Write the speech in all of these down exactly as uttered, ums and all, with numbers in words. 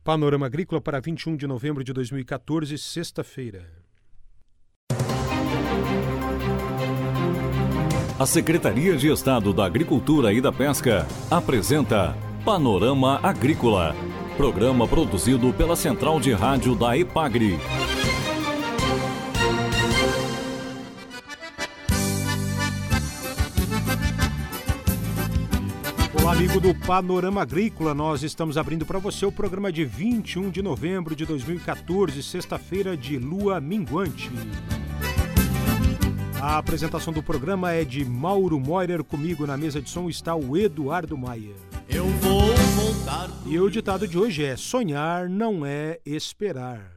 Panorama Agrícola para vinte e um de novembro de dois mil e quatorze, sexta-feira. A Secretaria de Estado da Agricultura e da Pesca apresenta Panorama Agrícola, programa produzido pela Central de Rádio da EPAGRE. Olá, amigo do Panorama Agrícola, nós estamos abrindo para você o programa de vinte e um de novembro de dois mil e quatorze, sexta-feira de lua minguante. A apresentação do programa é de Mauro Moirer, comigo na mesa de som está o Eduardo Maia. Eu vou voltar. E o ditado de hoje é: sonhar não é esperar.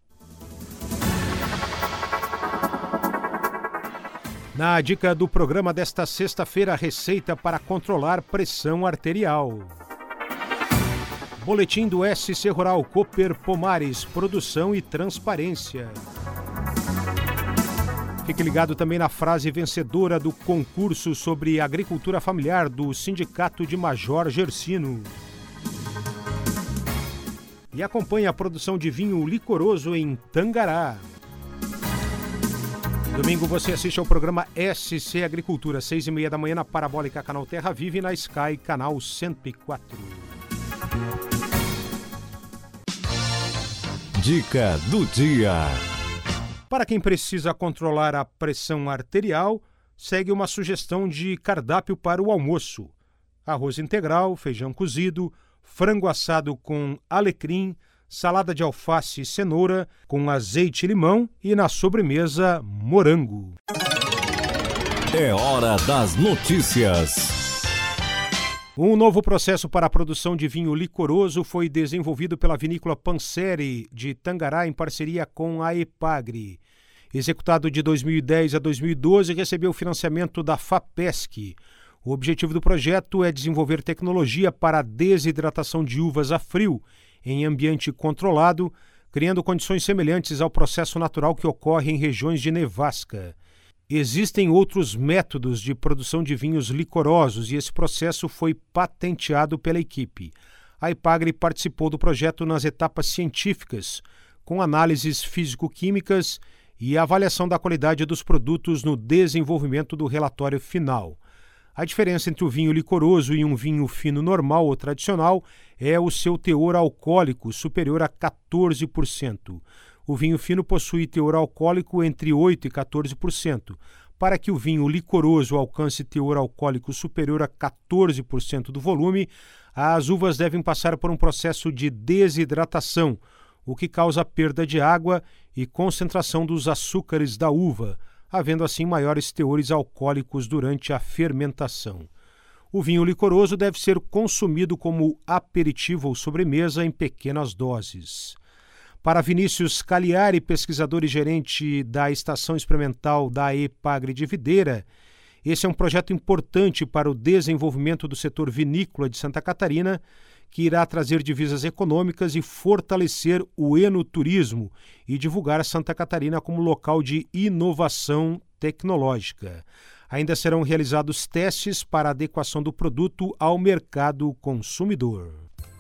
Na dica do programa desta sexta-feira, receita para controlar pressão arterial. Boletim do S C Rural Cooper Pomares, produção e transparência. Fique ligado também na frase vencedora do concurso sobre agricultura familiar do Sindicato de Major Gersino. E acompanhe a produção de vinho licoroso em Tangará. Domingo você assiste ao programa S C Agricultura, seis e meia da manhã na Parabólica Canal Terra Viva e na Sky Canal cento e quatro. Dica do dia. Para quem precisa controlar a pressão arterial, segue uma sugestão de cardápio para o almoço: arroz integral, feijão cozido, frango assado com alecrim, salada de alface e cenoura com azeite e limão e, na sobremesa, morango. É hora das notícias. Um novo processo para a produção de vinho licoroso foi desenvolvido pela vinícola Panseri de Tangará em parceria com a EPAGRE. Executado de dois mil e dez a dois mil e doze, recebeu financiamento da FAPESC. O objetivo do projeto é desenvolver tecnologia para a desidratação de uvas a frio em ambiente controlado, criando condições semelhantes ao processo natural que ocorre em regiões de nevasca. Existem outros métodos de produção de vinhos licorosos e esse processo foi patenteado pela equipe. A EPAGRE participou do projeto nas etapas científicas, com análises físico-químicas e avaliação da qualidade dos produtos no desenvolvimento do relatório final. A diferença entre o vinho licoroso e um vinho fino normal ou tradicional é o seu teor alcoólico superior a quatorze por cento. O vinho fino possui teor alcoólico entre oito por cento e quatorze por cento. Para que o vinho licoroso alcance teor alcoólico superior a quatorze por cento do volume, as uvas devem passar por um processo de desidratação, o que causa perda de água e concentração dos açúcares da uva, havendo assim maiores teores alcoólicos durante a fermentação. O vinho licoroso deve ser consumido como aperitivo ou sobremesa em pequenas doses. Para Vinícius Cagliari, pesquisador e gerente da Estação Experimental da EPAGRE de Videira, esse é um projeto importante para o desenvolvimento do setor vinícola de Santa Catarina, que irá trazer divisas econômicas e fortalecer o enoturismo e divulgar Santa Catarina como local de inovação tecnológica. Ainda serão realizados testes para a adequação do produto ao mercado consumidor.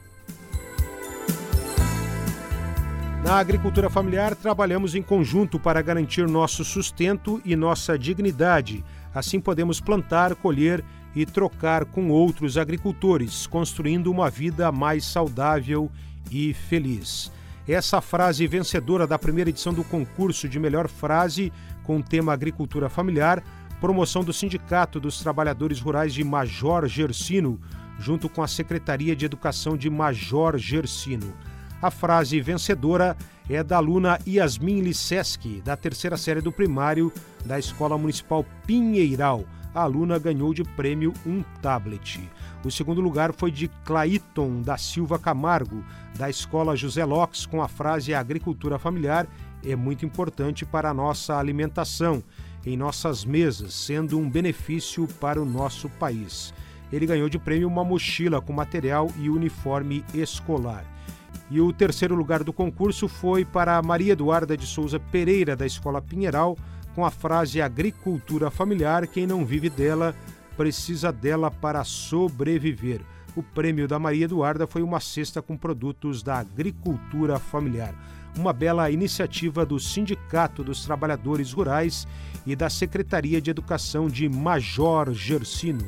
Na agricultura familiar, trabalhamos em conjunto para garantir nosso sustento e nossa dignidade. Assim podemos plantar, colher e trocar com outros agricultores, construindo uma vida mais saudável e feliz. Essa frase vencedora da primeira edição do concurso de melhor frase com o tema Agricultura Familiar, promoção do Sindicato dos Trabalhadores Rurais de Major Gersino, junto com a Secretaria de Educação de Major Gersino. A frase vencedora é da aluna Yasmin Liceski, da terceira série do primário da Escola Municipal Pinheiral. A aluna ganhou de prêmio um tablet. O segundo lugar foi de Claiton da Silva Camargo, da Escola José Lopes, com a frase: a agricultura familiar é muito importante para a nossa alimentação, em nossas mesas, sendo um benefício para o nosso país. Ele ganhou de prêmio uma mochila com material e uniforme escolar. E o terceiro lugar do concurso foi para Maria Eduarda de Souza Pereira, da Escola Pinheiral, com a frase: agricultura familiar, quem não vive dela, precisa dela para sobreviver. O prêmio da Maria Eduarda foi uma cesta com produtos da agricultura familiar. Uma bela iniciativa do Sindicato dos Trabalhadores Rurais e da Secretaria de Educação de Major Gersino.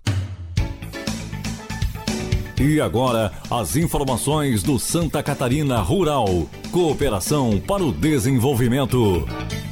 E agora, as informações do Santa Catarina Rural. Cooperação para o Desenvolvimento.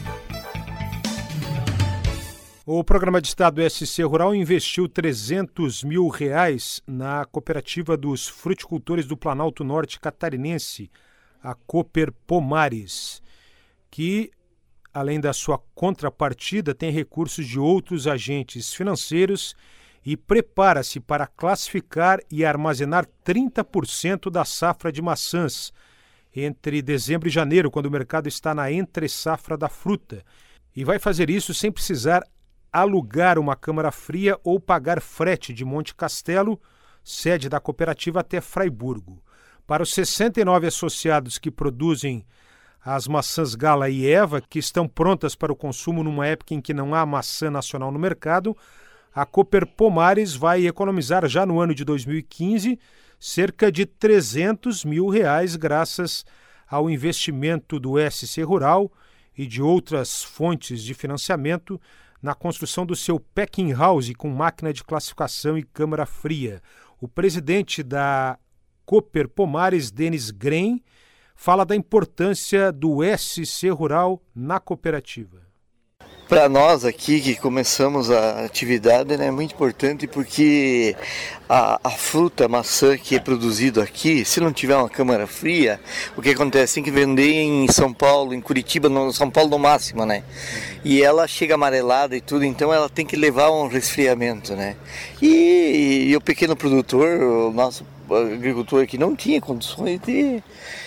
O Programa de Estado S C Rural investiu trezentos mil reais na cooperativa dos fruticultores do Planalto Norte Catarinense, a Cooper Pomares, que, além da sua contrapartida, tem recursos de outros agentes financeiros e prepara-se para classificar e armazenar trinta por cento da safra de maçãs entre dezembro e janeiro, quando o mercado está na entre-safra da fruta. E vai fazer isso sem precisar alugar uma câmara fria ou pagar frete de Monte Castelo, sede da cooperativa, até Fraiburgo. Para os sessenta e nove associados que produzem as maçãs Gala e Eva, que estão prontas para o consumo numa época em que não há maçã nacional no mercado, a Cooper Pomares vai economizar já no ano de dois mil e quinze cerca de trezentos mil reais graças ao investimento do S C Rural e de outras fontes de financiamento na construção do seu packing house com máquina de classificação e câmara fria. O presidente da Cooper Pomares, Denis Gren, fala da importância do S C Rural na cooperativa. Para nós aqui que começamos a atividade, né, é muito importante porque a, a fruta, a maçã que é produzido aqui, se não tiver uma câmara fria, o que acontece? Tem que vender em São Paulo, em Curitiba, no São Paulo no máximo, né? E ela chega amarelada e tudo, então ela tem que levar um resfriamento, né? E, e o pequeno produtor, o nosso agricultor aqui não tinha condições de...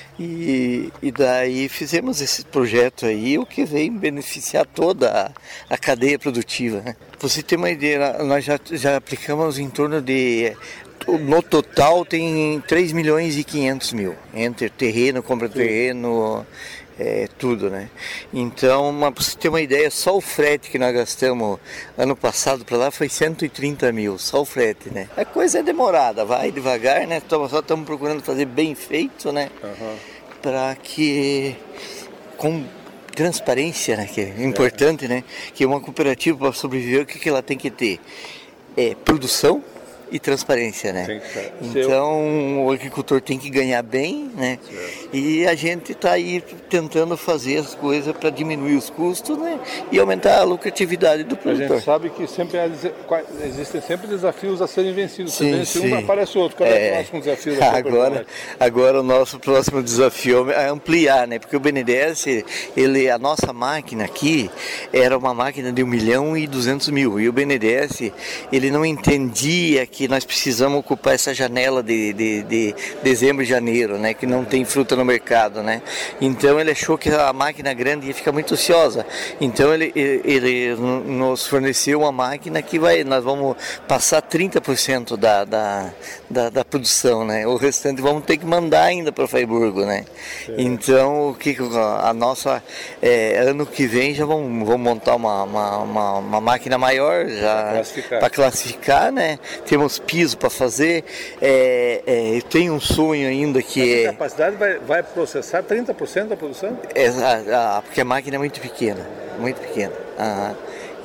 E, e daí fizemos esse projeto aí, o que vem beneficiar toda a, a cadeia produtiva, né? Pra você ter uma ideia, nós já, já aplicamos em torno de... No total tem três milhões e quinhentos mil, entre terreno, compra de terreno, é, tudo, né? Então, para você ter uma ideia, só o frete que nós gastamos ano passado para lá foi cento e trinta mil, só o frete, né? A coisa é demorada, vai devagar, né? Só estamos procurando fazer bem feito, né? Uhum. Para que, com transparência, né? Que é importante, né? Que uma cooperativa, para sobreviver, o que, que ela tem que ter? É produção e transparência, né? Então o agricultor tem que ganhar bem, né? Certo. E a gente está aí tentando fazer as coisas para diminuir os custos, né? E aumentar a lucratividade do produtor. A gente sabe que sempre existem sempre desafios a serem vencidos. Sim, sim. Um aparece outro. Qual é, é o próximo desafio? Da agora, agora o nosso próximo desafio é ampliar, né? Porque o B N D E S, ele, a nossa máquina aqui era uma máquina de um milhão e duzentos mil e o B N D E S ele não entendia que nós precisamos ocupar essa janela de, de, de dezembro e janeiro, né, que não tem fruta no mercado, né? Então ele achou que a máquina grande ia ficar muito ociosa. Então ele, ele, ele nos forneceu uma máquina que vai, nós vamos passar trinta por cento da, da, da, da produção, né? O restante vamos ter que mandar ainda para Fraiburgo, né? É. Então o que a nossa é, ano que vem já vamos, vamos montar uma, uma, uma, uma máquina maior já para classificar. classificar, né? Temos piso para fazer, é, é, eu tenho um sonho ainda que Essa é... A capacidade vai, vai processar trinta por cento da produção? É, a, a, porque a máquina é muito pequena, muito pequena. Ah,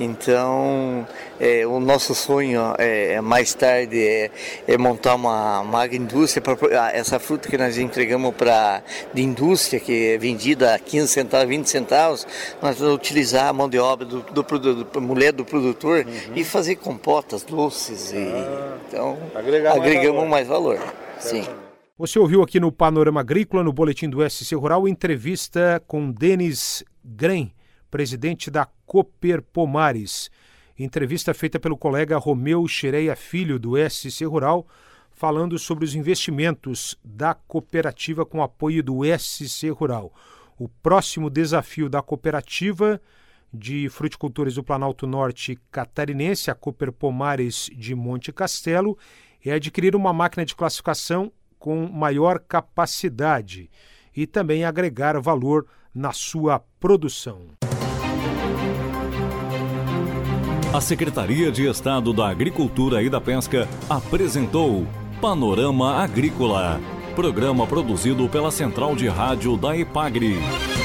então, é, o nosso sonho é, mais tarde é, é montar uma, uma agroindústria para essa fruta que nós entregamos para de indústria, que é vendida a quinze centavos, vinte centavos, nós vamos utilizar a mão de obra do, do, do, do mulher do produtor uhum. e fazer compotas, doces. E, ah, então, agregamos mais valor. Mais valor. Sim. Você ouviu aqui no Panorama Agrícola, no boletim do S C Rural, entrevista com Denis Gren, presidente da Cooper Pomares. Entrevista feita pelo colega Romeu Xereia Filho, do S C Rural, falando sobre os investimentos da cooperativa com apoio do S C Rural. O próximo desafio da cooperativa de fruticultores do Planalto Norte Catarinense, a Cooper Pomares de Monte Castelo, é adquirir uma máquina de classificação com maior capacidade e também agregar valor na sua produção. A Secretaria de Estado da Agricultura e da Pesca apresentou Panorama Agrícola, programa produzido pela Central de Rádio da EPAGRE.